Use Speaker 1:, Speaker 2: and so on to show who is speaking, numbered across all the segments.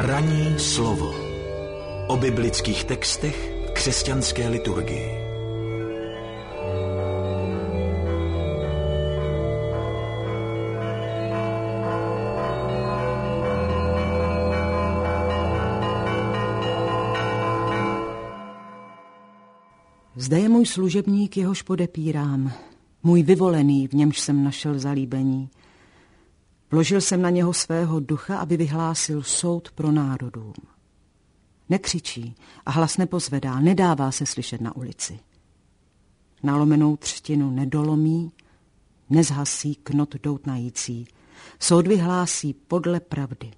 Speaker 1: Ranní slovo o biblických textech v křesťanské liturgii.
Speaker 2: Zde je můj služebník, jehož podepírám, můj vyvolený, v němž jsem našel zalíbení. Vložil jsem na něho svého ducha, aby vyhlásil soud pro národům. Nekřičí a hlas nepozvedá, nedává se slyšet na ulici. Nalomenou třtinu nedolomí, nezhasí knot doutnající, soud vyhlásí podle pravdy.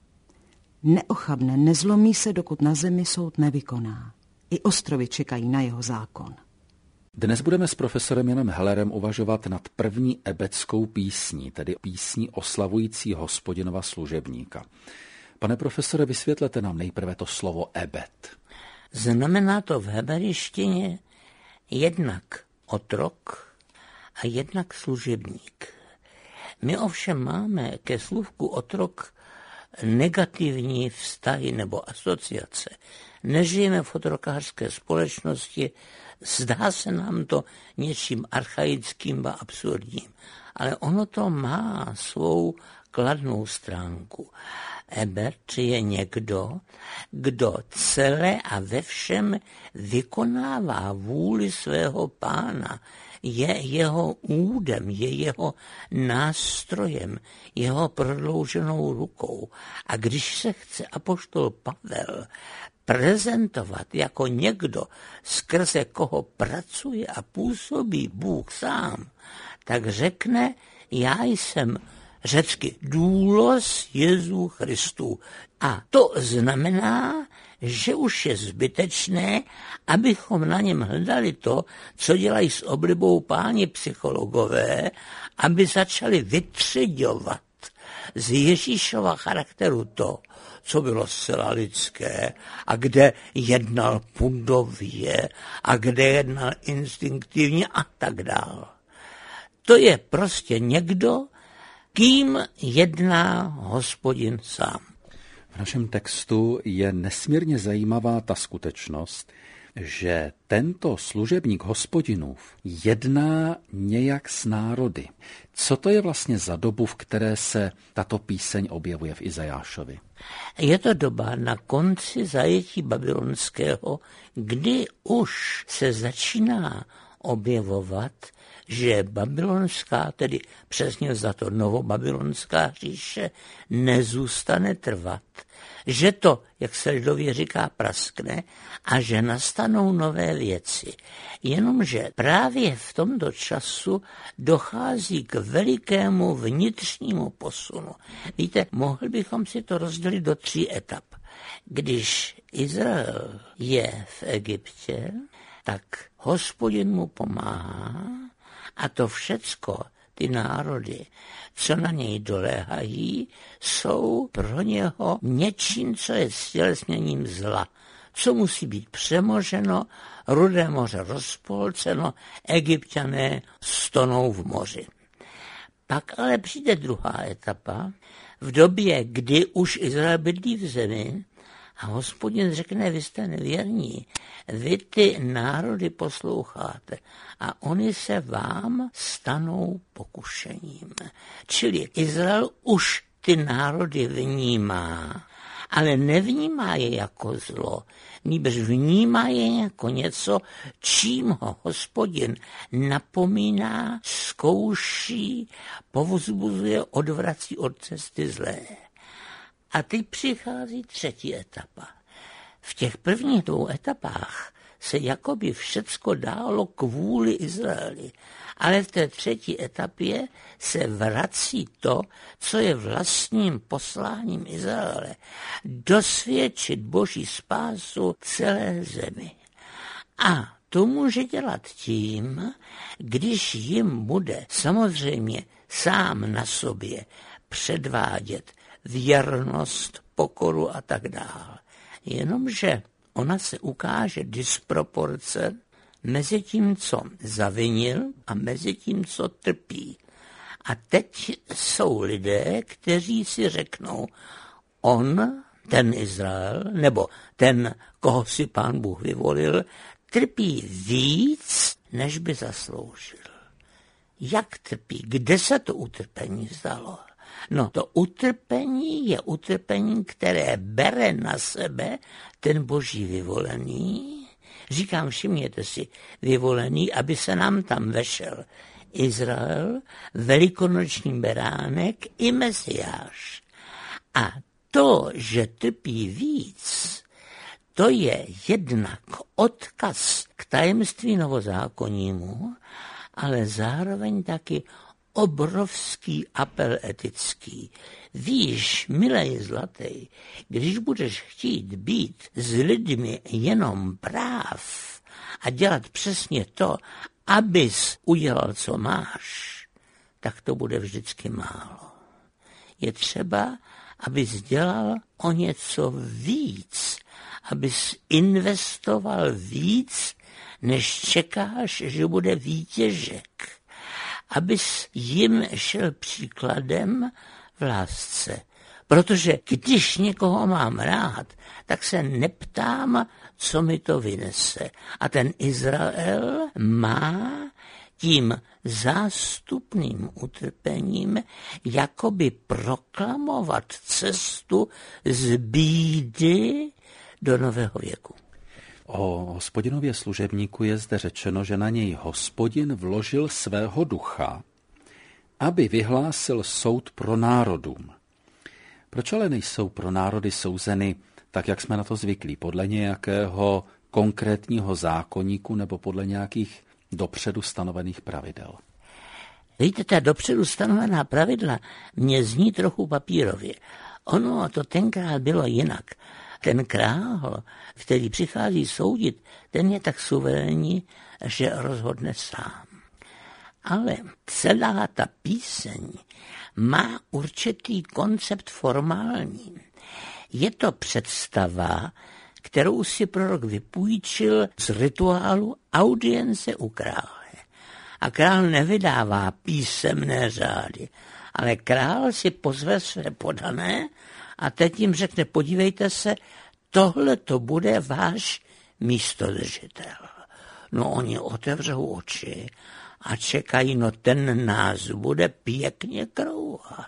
Speaker 2: Neochabne, nezlomí se, dokud na zemi soud nevykoná. I ostrovy čekají na jeho zákon.
Speaker 3: Dnes budeme s profesorem Janem Hellerem uvažovat nad první ebeckou písní, tedy písní oslavující Hospodinova služebníka. Pane profesore, vysvětlete nám nejprve to slovo ebed.
Speaker 4: Znamená to v hebrejštině jednak otrok a jednak služebník. My ovšem máme ke slůvku otrok negativní vztahy nebo asociace. Nežijeme v otrokářské společnosti, zdá se nám to něčím archaickým a absurdním, ale ono to má svou kladnou stránku. Ebed je někdo, kdo celé a ve všem vykonává vůli svého pána, je jeho údem, je jeho nástrojem, jeho prodlouženou rukou. A když se chce apoštol Pavel prezentovat jako někdo, skrze koho pracuje a působí Bůh sám, tak řekne, já jsem řecky důlos Jezu Christu. A to znamená, že už je zbytečné, abychom na něm hledali to, co dělají s oblibou páni psychologové, aby začali vytřiďovat z Ježíšova charakteru to, co bylo zcela lidské a kde jednal pudově a kde jednal instinktivně a tak dál. To je prostě někdo, kým jedná Hospodin sám.
Speaker 3: V našem textu je nesmírně zajímavá ta skutečnost, že tento služebník Hospodinův jedná nějak s národy. Co to je vlastně za dobu, v které se tato píseň objevuje v Izajášovi?
Speaker 4: Je to doba na konci zajetí babylonského, kdy už se začíná objevovat, že babylonská, tedy přesně za to novobabylonská říše, nezůstane trvat, že to, jak se lidově říká, praskne a že nastanou nové věci. Jenomže právě v tomto času dochází k velikému vnitřnímu posunu. Víte, mohli bychom si to rozdělit do 3 etap. Když Izrael je v Egyptě, tak Hospodin mu pomáhá a to všecko, ty národy, co na něj doléhají, jsou pro něho něčím, co je stělesněním zla, co musí být přemoženo, Rudé moře rozpolceno, Egypťané stonou v moři. Pak ale přijde druhá etapa, v době, kdy už Izrael bydlí v zemi, a Hospodin řekne, vy jste nevěrní, vy ty národy posloucháte a oni se vám stanou pokušením. Čili Izrael už ty národy vnímá, ale nevnímá je jako zlo, nýbrž vnímá je jako něco, čím ho Hospodin napomíná, zkouší, povzbuzuje, odvrací od cesty zlé. A teď přichází 3. etapa. V těch prvních 2 etapách se jakoby všecko dálo kvůli Izraeli, ale v té 3. etapě se vrací to, co je vlastním posláním Izraele, dosvědčit Boží spásu celé zemi. A to může dělat tím, když jim bude samozřejmě sám na sobě předvádět věrnost, pokoru a tak dále. Jenomže ona se ukáže disproporce mezi tím, co zavinil a mezi tím, co trpí. A teď jsou lidé, kteří si řeknou, on ten Izrael, nebo ten, koho si Pán Bůh vyvolil, trpí víc, než by zasloužil. Jak trpí? Kde se to utrpení zdalo? No, to utrpení je utrpení, které bere na sebe ten Boží vyvolený. Říkám, všimněte si, vyvolený, aby se nám tam vešel Izrael, velikonoční beránek i Mesiáš. A to, že trpí víc, to je jednak odkaz k tajemství novozákonnímu, ale zároveň taky obrovský apel etický. Víš, milej zlatý, když budeš chtít být s lidmi jenom práv a dělat přesně to, abys udělal, co máš, tak to bude vždycky málo. Je třeba, abys dělal o něco víc, abys investoval víc, než čekáš, že bude výtěžek. Abys jim šel příkladem v lásce. Protože když někoho mám rád, tak se neptám, co mi to vynese. A ten Izrael má tím zástupným utrpením jakoby proklamovat cestu z bídy do nového věku.
Speaker 3: O Hospodinově služebníku je zde řečeno, že na něj Hospodin vložil svého ducha, aby vyhlásil soud pro národům. Proč ale nejsou pro národy souzeny tak, jak jsme na to zvyklí, podle nějakého konkrétního zákoníku nebo podle nějakých dopředu stanovených pravidel?
Speaker 4: Víte, ta dopředu stanovená pravidla mě zní trochu papírově. Ono to tenkrát bylo jinak. Ten král, který přichází soudit, ten je tak suverénní, že rozhodne sám. Ale celá ta píseň má určitý koncept formální. Je to představa, kterou si prorok vypůjčil z rituálu audience u krále. A král nevydává písemné řády, ale král si pozve své podané a teď jim řekne, podívejte se, tohle to bude váš místodržitel. No oni otevřou oči a čekají, no ten nás bude pěkně krouhat.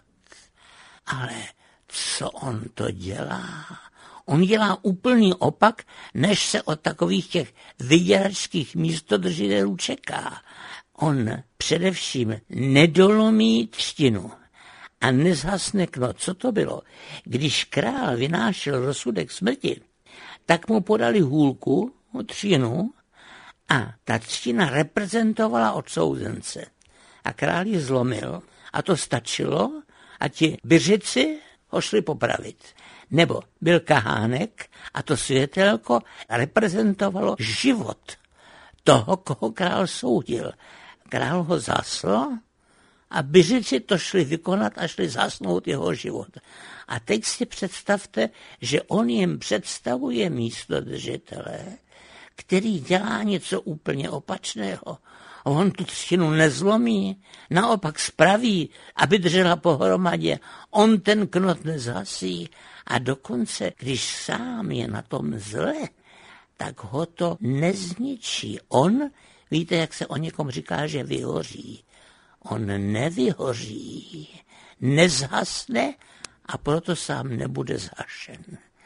Speaker 4: Ale co on to dělá? On dělá úplný opak, než se od takových těch vyděračských místodržitelů čeká. On především nedolomí třtinu a nezhasne knot. Co to bylo? Když král vynášel rozsudek smrti, tak mu podali hůlku, třtinu, a ta třtina reprezentovala odsouzence. A král ji zlomil a to stačilo a ti byřici ho šli popravit. Nebo byl kahánek a to světelko reprezentovalo život toho, koho král soudil. Král ho zasl a byřici to šli vykonat a šli zasnout jeho život. A teď si představte, že on jim představuje místodržitele, který dělá něco úplně opačného. On tu třtinu nezlomí, naopak spraví, aby držela pohromadě. On ten knot nezhasí a dokonce, když sám je na tom zle, tak ho to nezničí. On, víte, jak se o někom říká, že vyhoří. On nevyhoří, nezhasne a proto sám nebude zhašen.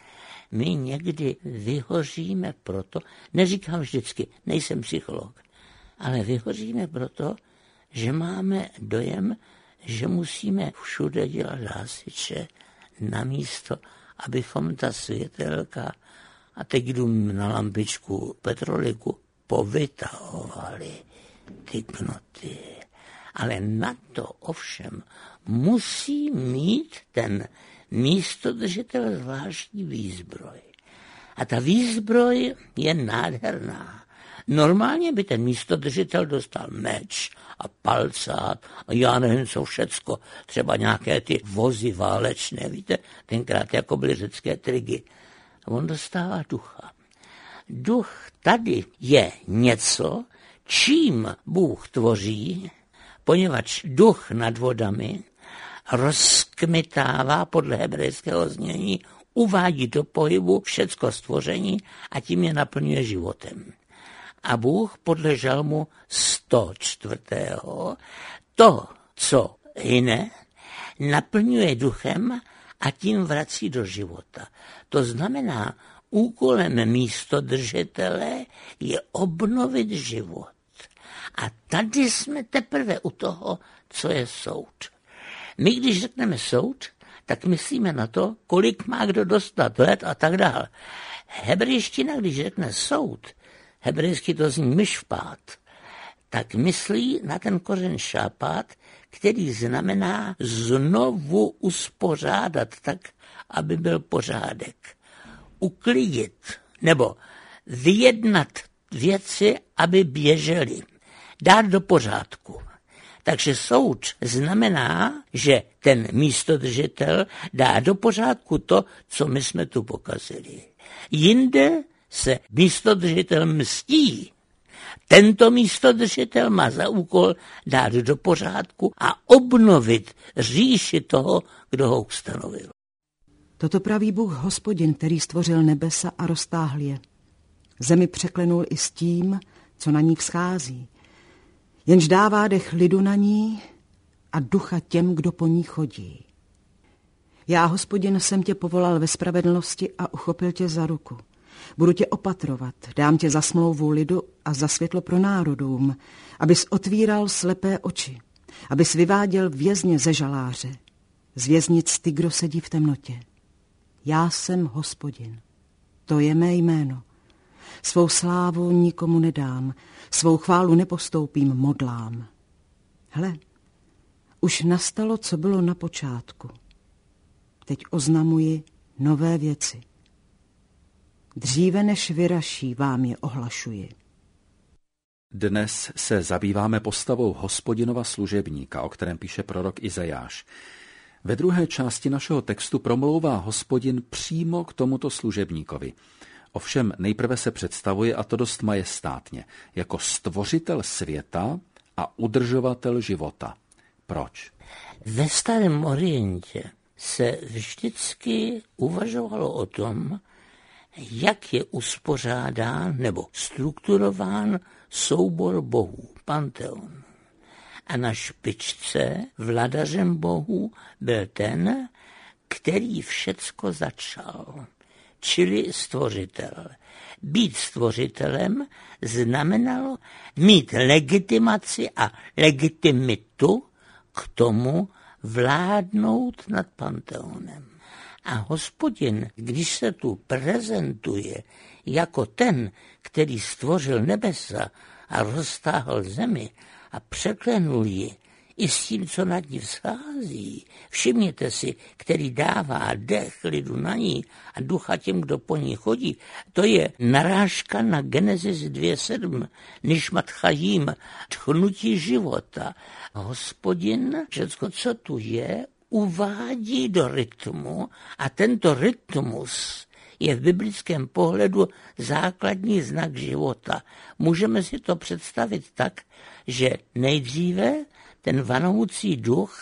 Speaker 4: My někdy vyhoříme proto, neříkám vždycky, nejsem psycholog, ale vyhoříme proto, že máme dojem, že musíme všude dělat hasiče namísto, abychom ta světelka, a teď jdu na lampičku petroliku, povytahovali ty knoty. Ale na to ovšem musí mít ten místodržitel zvláštní výzbroj. A ta výzbroj je nádherná. Normálně by ten místodržitel dostal meč a palcát a já nevím co všecko, třeba nějaké ty vozy válečné, víte, tenkrát jako byly řecké trigy. On dostává ducha. Duch tady je něco, čím Bůh tvoří, poněvadž duch nad vodami rozkmitává podle hebrejského znění uvádí do pohybu všecko stvoření a tím je naplňuje životem. A Bůh podle žalmu 104. to, co hyne, naplňuje duchem a tím vrací do života. To znamená, úkolem místodržitele je obnovit život. A tady jsme teprve u toho, co je soud. My, když řekneme soud, tak myslíme na to, kolik má kdo dostat let a tak dále. Hebrejština, když řekne soud, hebrejsky to zní myšpát, tak myslí na ten kořen šápát, který znamená znovu uspořádat tak, aby byl pořádek. Uklidit nebo vyjednat věci, aby běžely. Dát do pořádku. Takže soud znamená, že ten místodržitel dá do pořádku to, co my jsme tu pokazili. Jinde se místodržitel mstí. Tento místodržitel má za úkol dát do pořádku a obnovit říši toho, kdo ho ustanovil.
Speaker 2: Toto praví Bůh Hospodin, který stvořil nebesa a roztáhl je. Zemi překlenul i s tím, co na ní vzchází. Jenž dává dech lidu na ní a ducha těm, kdo po ní chodí. Já, Hospodin, jsem tě povolal ve spravedlnosti a uchopil tě za ruku. Budu tě opatrovat, dám tě za smlouvu lidu a za světlo pro národům, abys otvíral slepé oči, abys vyváděl vězně ze žaláře, z věznic ty, kdo sedí v temnotě. Já jsem Hospodin, to je mé jméno. Svou slávu nikomu nedám, svou chválu nepostoupím modlám. Hle, už nastalo, co bylo na počátku. Teď oznamuji nové věci. Dříve než vyraší, vám je ohlašuji.
Speaker 3: Dnes se zabýváme postavou Hospodinova služebníka, o kterém píše prorok Izajáš. Ve druhé části našeho textu promlouvá Hospodin přímo k tomuto služebníkovi. Ovšem nejprve se představuje, a to dost majestátně, jako stvořitel světa a udržovatel života. Proč?
Speaker 4: Ve Starém Orientě se vždycky uvažovalo o tom, jak je uspořádán nebo strukturován soubor bohů, panteon. A na špičce vladařem bohů byl ten, který všecko začal, čili stvořitel. Být stvořitelem znamenalo mít legitimaci a legitimitu k tomu vládnout nad panteonem. A Hospodin, když se tu prezentuje jako ten, který stvořil nebesa a roztáhl zemi a překlenul ji i s tím, co nad ní vzchází. Všimněte si, který dává dech lidu na ní a ducha těm, kdo po ní chodí. To je narážka na Genesis 2.7, Nishmat Chayim, tchnutí života. Hospodin, všecko, co tu je, uvádí do rytmu a tento rytmus je v biblickém pohledu základní znak života. Můžeme si to představit tak, že nejdříve ten vanoucí duch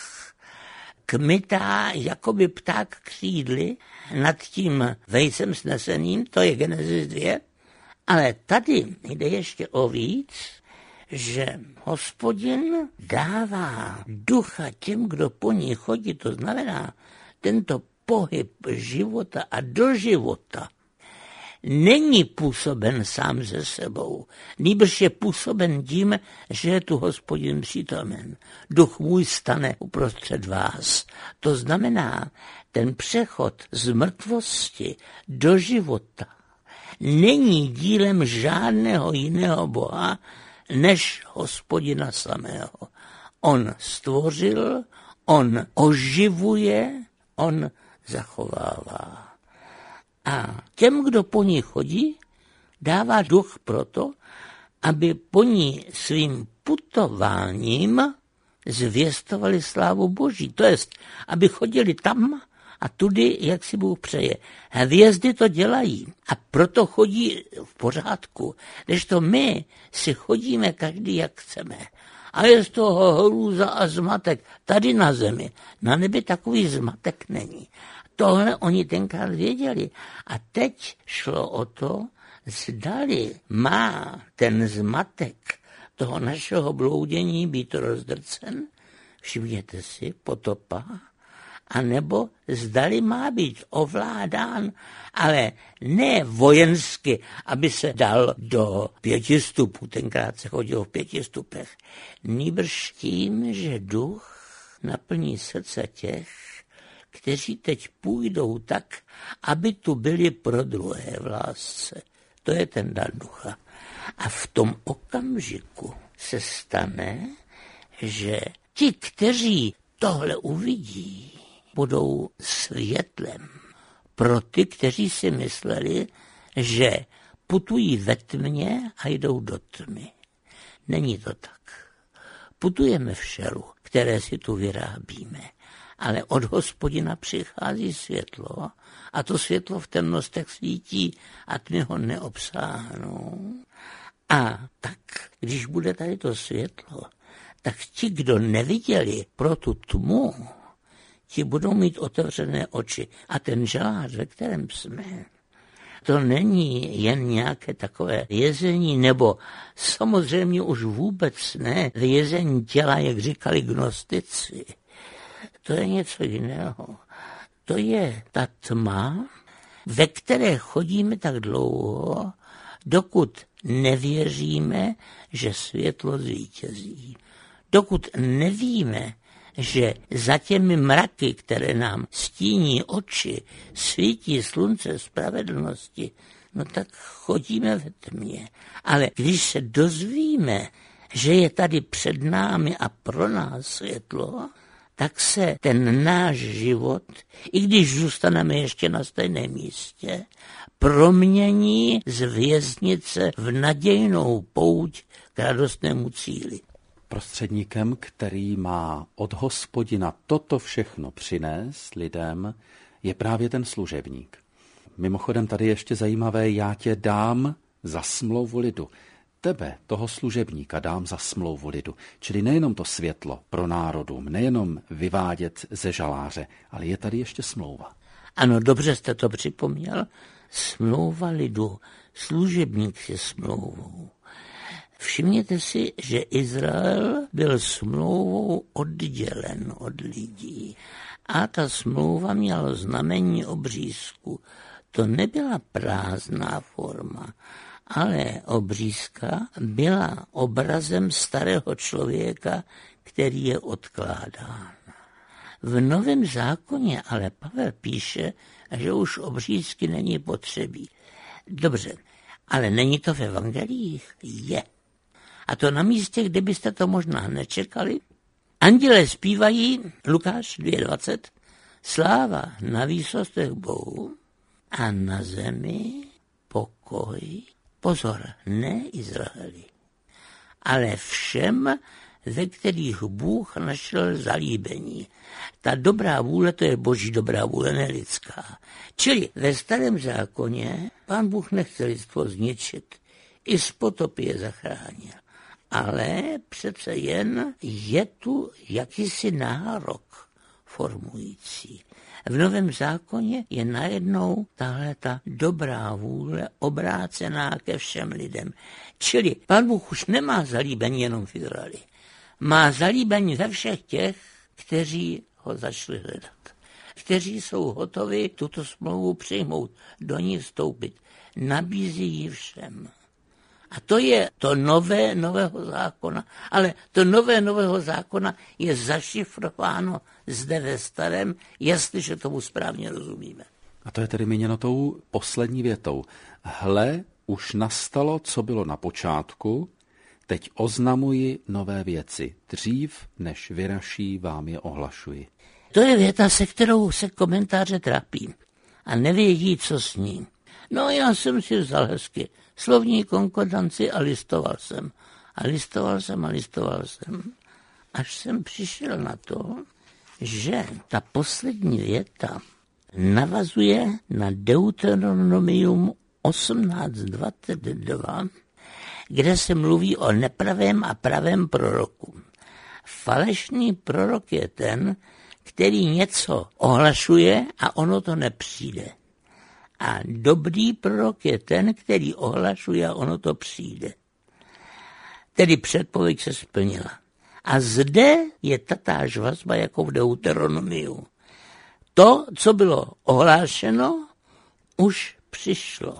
Speaker 4: kmitá jakoby pták křídly nad tím vejcem sneseným, to je Genesis 2, ale tady jde ještě o víc, že Hospodin dává ducha těm, kdo po ní chodí, to znamená tento pohyb života a do života není působen sám ze sebou, nýbrž je působen tím, že je tu Hospodin přítomen. Duch můj stane uprostřed vás. To znamená, ten přechod z mrtvosti do života není dílem žádného jiného boha, než Hospodina samého. On stvořil, on oživuje, on zachovává. A těm, kdo po ní chodí, dává duch proto, aby po ní svým putováním zvěstovali slávu Boží. To jest, aby chodili tam a tudy, jak si Bůh přeje. Hvězdy to dělají a proto chodí v pořádku, kdežto my si chodíme každý, jak chceme. a je z toho hrůza a zmatek. Tady na zemi, na nebi takový zmatek není. Tohle oni tenkrát věděli. A teď šlo o to, zdali má ten zmatek toho našeho bloudění být rozdrcen, všimněte si, potopa, anebo zdali má být ovládán, ale ne vojensky, aby se dal do 5 stupů, tenkrát se chodilo v 5 stupech, nýbrž tím, že duch naplní srdce těch, kteří teď půjdou tak, aby tu byli pro druhé v lásce. To je ten dar ducha. A v tom okamžiku se stane, že ti, kteří tohle uvidí, budou světlem pro ty, kteří si mysleli, že putují ve tmě a jdou do tmy. Není to tak. Putujeme v šeru, které si tu vyrábíme, ale od Hospodina přichází světlo a to světlo v temnostech svítí a tmy ho neobsáhnou. A tak, když bude tady to světlo, tak ti, kdo neviděli pro tu tmu, ti budou mít otevřené oči. A ten žalář, ve kterém jsme, to není jen nějaké takové jezení, nebo samozřejmě už vůbec ne jezení těla, jak říkali gnostici. To je něco jiného. To je ta tma, ve které chodíme tak dlouho, dokud nevěříme, že světlo zvítězí. Dokud nevíme, že za těmi mraky, které nám stíní oči, svítí slunce spravedlnosti, no tak chodíme ve tmě. Ale když se dozvíme, že je tady před námi a pro nás světlo, tak se ten náš život, i když zůstaneme ještě na stejném místě, promění z věznice v nadějnou pouť k radostnému cíli.
Speaker 3: Prostředníkem, který má od Hospodina toto všechno přinést lidem, je právě ten služebník. Mimochodem tady ještě zajímavé, já tě dám za smlouvu lidu. Tebe, toho služebníka, dám za smlouvu lidu. Čili nejenom to světlo pro národům, nejenom vyvádět ze žaláře, ale je tady ještě smlouva.
Speaker 4: Ano, dobře jste to připomněl. Smlouva lidu, služebník je smlouvou. Všimněte si, že Izrael byl smlouvou oddělen od lidí. A ta smlouva měla znamení obřízku. To nebyla prázdná forma, ale obřízka byla obrazem starého člověka, který je odkládán. V Novém zákoně ale Pavel píše, že už obřízky není potřebí. Dobře, ale není to v evangeliích? Je. A to na místě, kde byste to možná nečekali. Andělé zpívají, Lukáš 2:20, sláva na výsostech Bohu a na zemi pokoj. Pozor, ne Izraeli, ale všem, ve kterých Bůh našel zalíbení. Ta dobrá vůle, to je boží dobrá vůle, ne lidská. Čili ve starém zákoně Pán Bůh nechce lidstvo zničit. I z potopy je zachránil. Ale přece jen je tu jakýsi nárok formující. V Novém zákoně je najednou tahle ta dobrá vůle obrácená ke všem lidem. Čili Pán Bůh už nemá zalíbení jenom v Izraeli. Má zalíbení ve všech těch, kteří ho začali hledat. Kteří jsou hotovi tuto smlouvu přijmout, do ní vstoupit. Nabízí ji všem. A to je to nového zákona. Ale to nového zákona je zašifrováno zde ve starém, jestliže tomu správně rozumíme.
Speaker 3: A to je tedy míněno tou poslední větou. Hle, už nastalo, co bylo na počátku, teď oznamuji nové věci. Dřív, než vyraší, vám je ohlašuji.
Speaker 4: To je věta, se kterou se komentáře trápí a nevědí, co s ní. No, já jsem si vzal hezky slovní konkordanci a listoval jsem. Až jsem přišel na to, že ta poslední věta navazuje na Deuteronomium 18:22, kde se mluví o nepravém a pravém proroku. Falešný prorok je ten, který něco ohlašuje a ono to nepřijde. A dobrý prorok je ten, který ohlašuje a ono to přijde. Tedy předpověď se splnila. A zde je tatáž vazba jako v Deuteronomiu. To, co bylo ohlášeno, už přišlo.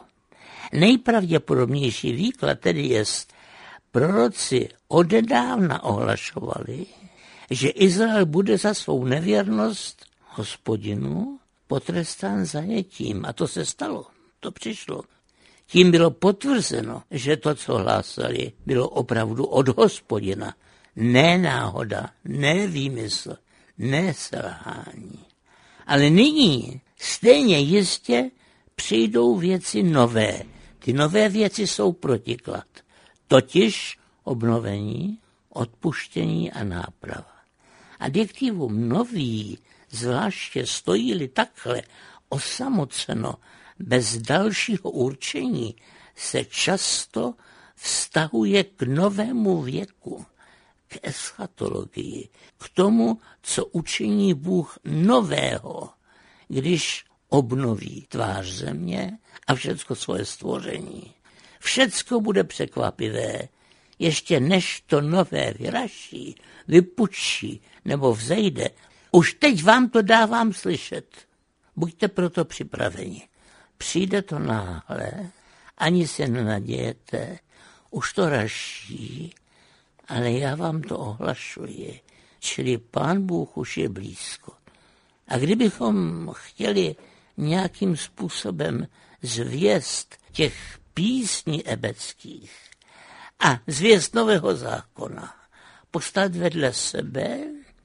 Speaker 4: Nejpravděpodobnější výklad tedy jest, proroci odedávna ohlašovali, že Izrael bude za svou nevěrnost Hospodinu potrestán zajetím. A to se stalo, to přišlo. Tím bylo potvrzeno, že to, co hlásali, bylo opravdu od Hospodina. Ne náhoda, ne výmysl, ne selhání. Ale nyní stejně jistě přijdou věci nové. Ty nové věci jsou protiklad. Totiž obnovení, odpuštění a náprava. Adjektivum nový, zvláště stojí-li takhle osamoceno, bez dalšího určení, se často vztahuje k novému věku, k eschatologii, k tomu, co učiní Bůh nového, když obnoví tvář země a všecko svoje stvoření. Všecko bude překvapivé, ještě než to nové vyraší, vypučí nebo vzejde. Už teď vám to dávám slyšet. Buďte proto připraveni. Přijde to náhle, ani se nenadějete, už to raší, ale já vám to ohlašuji. Čili Pán Bůh už je blízko. A kdybychom chtěli nějakým způsobem zvěst těch písní ebeckých a zvěst Nového zákona, postavit vedle sebe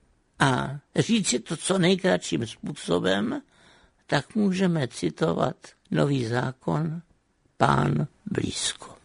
Speaker 4: a říct si to co nejkratším způsobem, tak můžeme citovat Nový zákon, Pán blízko.